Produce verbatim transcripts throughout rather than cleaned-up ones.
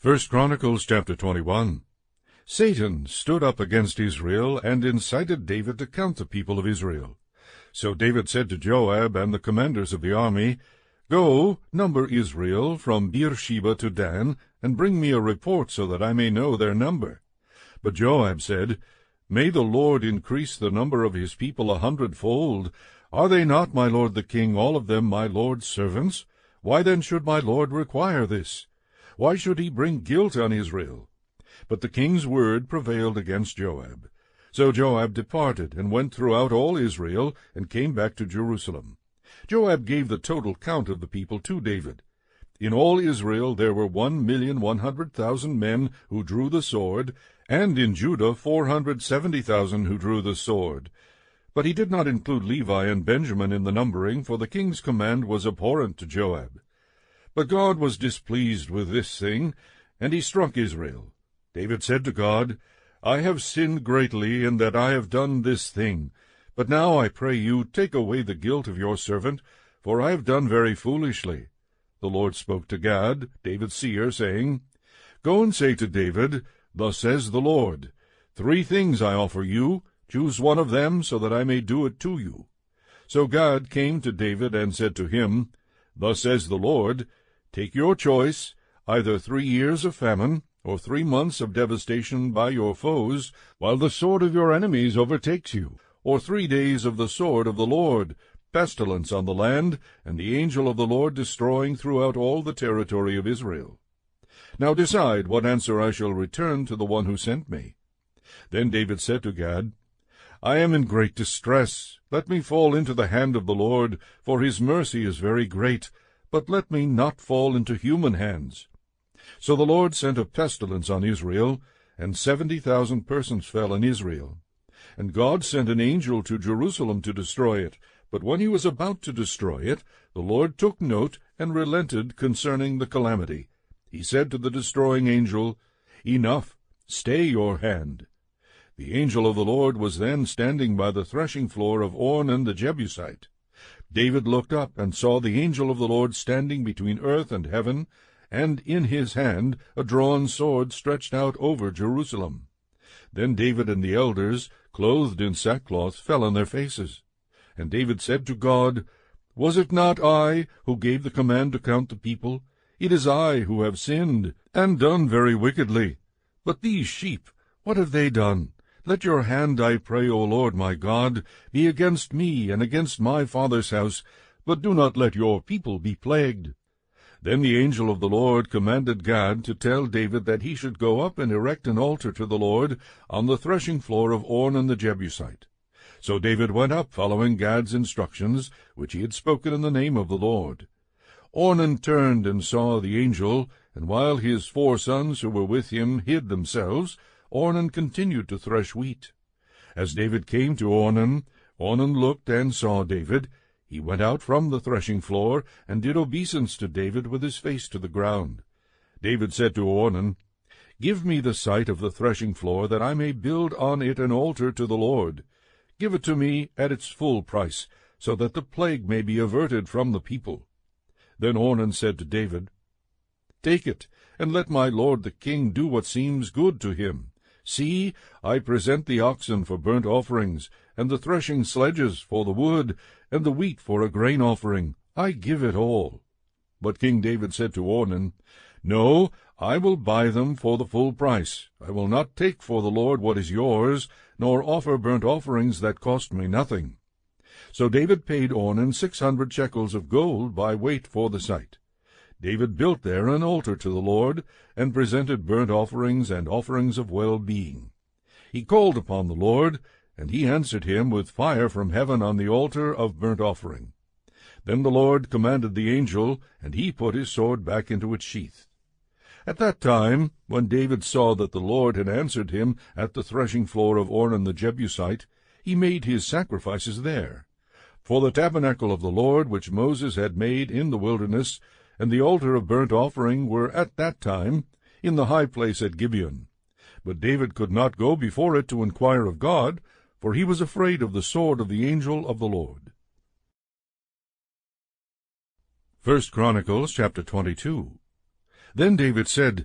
First Chronicles chapter twenty-one. Satan stood up against Israel, and incited David to count the people of Israel. So David said to Joab and the commanders of the army, Go, number Israel from Beersheba to Dan, and bring me a report, so that I may know their number. But Joab said, May the Lord increase the number of his people a hundredfold. Are they not, my lord the king, all of them my lord's servants? Why then should my lord require this? Why should he bring guilt on Israel? But the king's word prevailed against Joab. So Joab departed, and went throughout all Israel, and came back to Jerusalem. Joab gave the total count of the people to David. In all Israel there were one million one hundred thousand men who drew the sword, and in Judah four hundred seventy thousand who drew the sword. But he did not include Levi and Benjamin in the numbering, for the king's command was abhorrent to Joab. But God was displeased with this thing, and he struck Israel. David said to God, I have sinned greatly in that I have done this thing. But now, I pray you, take away the guilt of your servant, for I have done very foolishly. The Lord spoke to Gad, David's seer, saying, Go and say to David, Thus says the Lord, Three things I offer you, choose one of them, so that I may do it to you. So Gad came to David and said to him, Thus says the Lord, Take your choice, either three years of famine, or three months of devastation by your foes, while the sword of your enemies overtakes you, or three days of the sword of the Lord, pestilence on the land, and the angel of the Lord destroying throughout all the territory of Israel. Now decide what answer I shall return to the one who sent me. Then David said to Gad, I am in great distress. Let me fall into the hand of the Lord, for his mercy is very great, but let me not fall into human hands. So the Lord sent a pestilence on Israel, and seventy thousand persons fell in Israel. And God sent an angel to Jerusalem to destroy it. But when he was about to destroy it, the Lord took note and relented concerning the calamity. He said to the destroying angel, Enough, stay your hand. The angel of the Lord was then standing by the threshing floor of Ornan the Jebusite. David looked up and saw the angel of the Lord standing between earth and heaven, and in his hand a drawn sword stretched out over Jerusalem. Then David and the elders, clothed in sackcloth, fell on their faces. And David said to God, Was it not I who gave the command to count the people? It is I who have sinned, and done very wickedly. But these sheep, what have they done? Let your hand, I pray, O Lord my God, be against me and against my father's house, but do not let your people be plagued. Then the angel of the Lord commanded Gad to tell David that he should go up and erect an altar to the Lord on the threshing floor of Ornan the Jebusite. So David went up, following Gad's instructions, which he had spoken in the name of the Lord. Ornan turned and saw the angel, and while his four sons who were with him hid themselves, Ornan continued to thresh wheat. As David came to Ornan, Ornan looked and saw David. He went out from the threshing floor, and did obeisance to David with his face to the ground. David said to Ornan, Give me the site of the threshing floor, that I may build on it an altar to the Lord. Give it to me at its full price, so that the plague may be averted from the people. Then Ornan said to David, Take it, and let my lord the king do what seems good to him. See, I present the oxen for burnt offerings, and the threshing sledges for the wood, and the wheat for a grain offering. I give it all. But King David said to Ornan, No, I will buy them for the full price. I will not take for the Lord what is yours, nor offer burnt offerings that cost me nothing. So David paid Ornan six hundred shekels of gold by weight for the site. David built there an altar to the Lord, and presented burnt offerings and offerings of well-being. He called upon the Lord, and he answered him with fire from heaven on the altar of burnt offering. Then the Lord commanded the angel, and he put his sword back into its sheath. At that time, when David saw that the Lord had answered him at the threshing floor of Ornan the Jebusite, he made his sacrifices there. For the tabernacle of the Lord, which Moses had made in the wilderness, and the altar of burnt offering were at that time in the high place at Gibeon. But David could not go before it to inquire of God, for he was afraid of the sword of the angel of the Lord. First Chronicles chapter twenty-two. Then David said,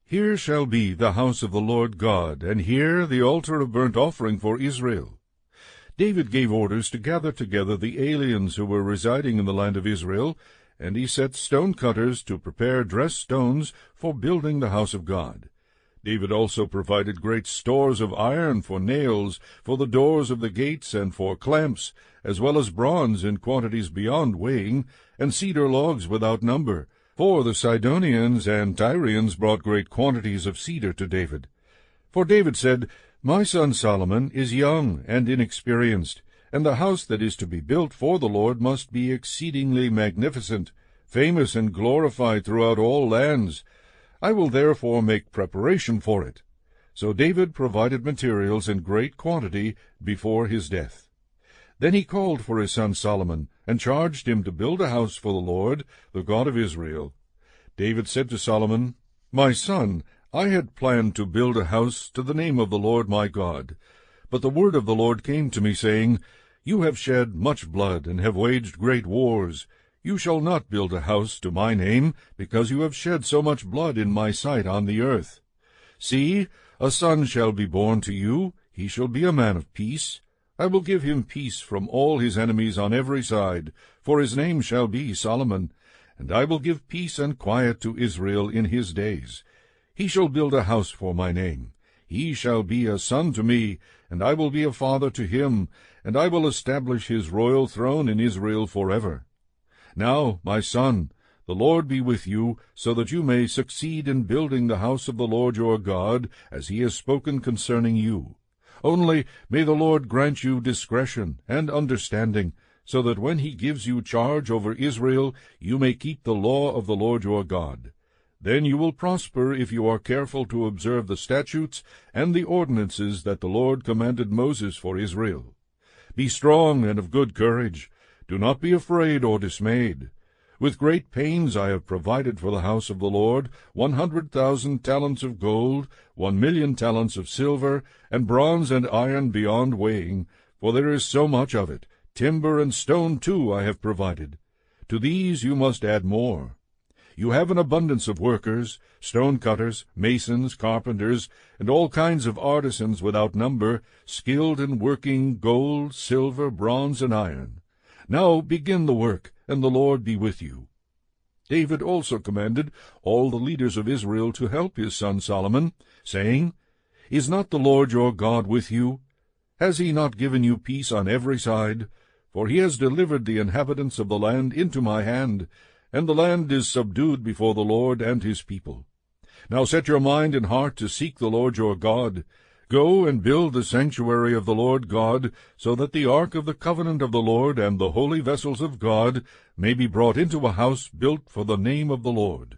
Here shall be the house of the Lord God, and here the altar of burnt offering for Israel. David gave orders to gather together the aliens who were residing in the land of Israel, and he set stone cutters to prepare dressed stones for building the house of God. David also provided great stores of iron for nails, for the doors of the gates, and for clamps, as well as bronze in quantities beyond weighing, and cedar logs without number. For the Sidonians and Tyrians brought great quantities of cedar to David. For David said, My son Solomon is young and inexperienced, and the house that is to be built for the Lord must be exceedingly magnificent, famous and glorified throughout all lands. I will therefore make preparation for it. So David provided materials in great quantity before his death. Then he called for his son Solomon, and charged him to build a house for the Lord, the God of Israel. David said to Solomon, My son, I had planned to build a house to the name of the Lord my God. But the word of the Lord came to me, saying, You have shed much blood, and have waged great wars. You shall not build a house to my name, because you have shed so much blood in my sight on the earth. See, a son shall be born to you, he shall be a man of peace. I will give him peace from all his enemies on every side, for his name shall be Solomon, and I will give peace and quiet to Israel in his days. He shall build a house for my name. He shall be a son to me, and I will be a father to him, and I will establish his royal throne in Israel forever. Now, my son, the Lord be with you, so that you may succeed in building the house of the Lord your God, as he has spoken concerning you. Only may the Lord grant you discretion and understanding, so that when he gives you charge over Israel, you may keep the law of the Lord your God. Then you will prosper if you are careful to observe the statutes and the ordinances that the Lord commanded Moses for Israel. Be strong and of good courage. Do not be afraid or dismayed. With great pains I have provided for the house of the Lord one hundred thousand talents of gold, one million talents of silver, and bronze and iron beyond weighing, for there is so much of it. Timber and stone too I have provided. To these you must add more. You have an abundance of workers, stone-cutters, masons, carpenters, and all kinds of artisans without number, skilled in working gold, silver, bronze, and iron. Now begin the work, and the Lord be with you. David also commanded all the leaders of Israel to help his son Solomon, saying, Is not the Lord your God with you? Has he not given you peace on every side? For he has delivered the inhabitants of the land into my hand, and the land is subdued before the Lord and his people. Now set your mind and heart to seek the Lord your God. Go and build the sanctuary of the Lord God, so that the ark of the covenant of the Lord and the holy vessels of God may be brought into a house built for the name of the Lord.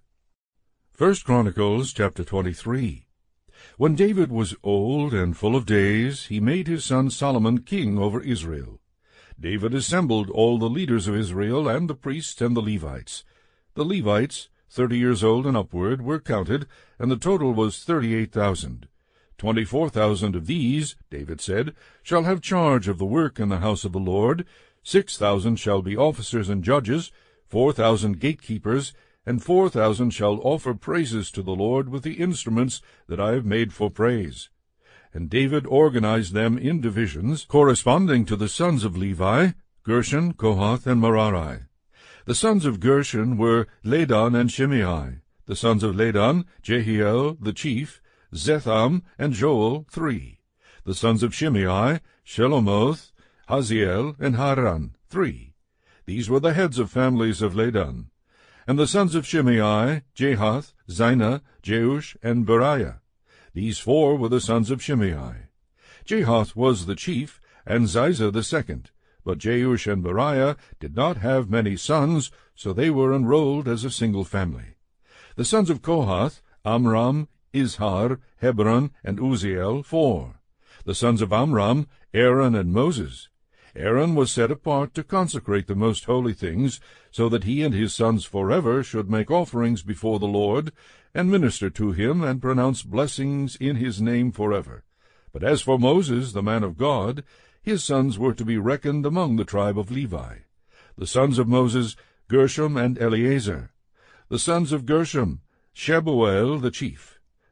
First Chronicles chapter twenty-three. When David was old and full of days, he made his son Solomon king over Israel. David assembled all the leaders of Israel, and the priests and the Levites. The Levites, thirty years old and upward, were counted, and the total was thirty-eight thousand. Twenty-four thousand of these, David said, shall have charge of the work in the house of the Lord. Six thousand shall be officers and judges, four thousand gatekeepers, and four thousand shall offer praises to the Lord with the instruments that I have made for praise. And David organized them in divisions, corresponding to the sons of Levi, Gershon, Kohath, and Merari. The sons of Gershon were Ladan and Shimei. The sons of Ladan, Jehiel, the chief, Zetham, and Joel, three. The sons of Shimei, Shelomoth, Haziel, and Haran, three. These were the heads of families of Ladan. And the sons of Shimei, Jahath, Zina, Jeush, and Beriah. These four were the sons of Shimei. Jahath was the chief, and Ziza the second. But Jeush and Beriah did not have many sons, so they were enrolled as a single family. The sons of Kohath, Amram, Izhar, Hebron, and Uziel, four. The sons of Amram, Aaron and Moses. Aaron was set apart to consecrate the most holy things, so that he and his sons forever should make offerings before the Lord, and minister to him, and pronounce blessings in his name forever. But as for Moses, the man of God, his sons were to be reckoned among the tribe of Levi. The sons of Moses, Gershom and Eleazar. The sons of Gershom, Shebuel the chief.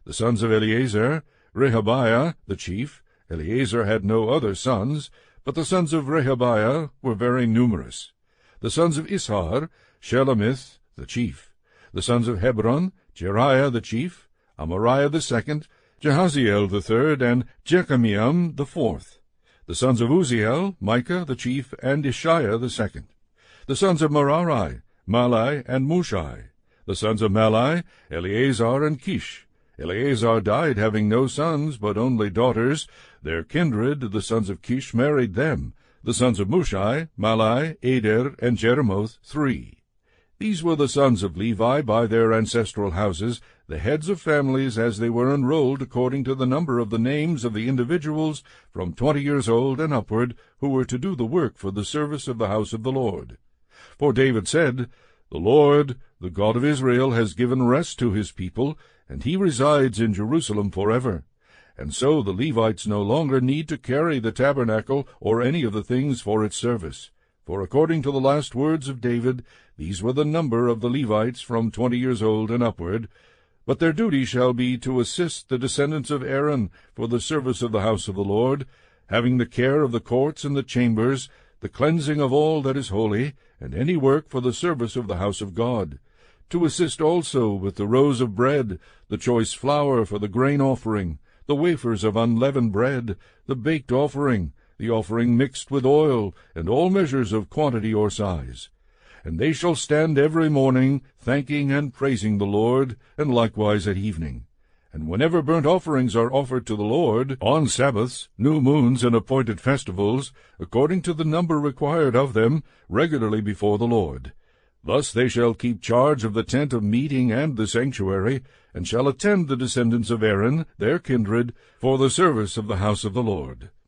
The sons of Eleazar, Rehabiah the chief. Eleazar had no other sons, but the sons of Rehabiah were very numerous. The sons of Ishar, Shelomith the chief. The sons of Hebron, Jeriah the chief, Amariah the second, Jehaziel the third, and Jekameam the fourth. The sons of Uzziel, Micah the chief, and Ishiah the second. The sons of Merari, Malai and Mushai. The sons of Malai, Eleazar and Kish. Eleazar died having no sons, but only daughters. Their kindred, the sons of Kish, married them. The sons of Mushai, Malai, Eder, and Jeremoth, three. These were the sons of Levi by their ancestral houses, the heads of families as they were enrolled according to the number of the names of the individuals from twenty years old and upward, who were to do the work for the service of the house of the Lord. For David said, The Lord, the God of Israel, has given rest to his people, and he resides in Jerusalem forever. And so the Levites no longer need to carry the tabernacle or any of the things for its service. For according to the last words of David, these were the number of the Levites from twenty years old and upward. But their duty shall be to assist the descendants of Aaron for the service of the house of the Lord, having the care of the courts and the chambers, the cleansing of all that is holy, and any work for the service of the house of God, to assist also with the rows of bread, the choice flour for the grain offering, the wafers of unleavened bread, the baked offering, the offering mixed with oil, and all measures of quantity or size. And they shall stand every morning, thanking and praising the Lord, and likewise at evening. And whenever burnt offerings are offered to the Lord, on Sabbaths, new moons, and appointed festivals, according to the number required of them, regularly before the Lord. Thus they shall keep charge of the tent of meeting and the sanctuary, and shall attend the descendants of Aaron, their kindred, for the service of the house of the Lord.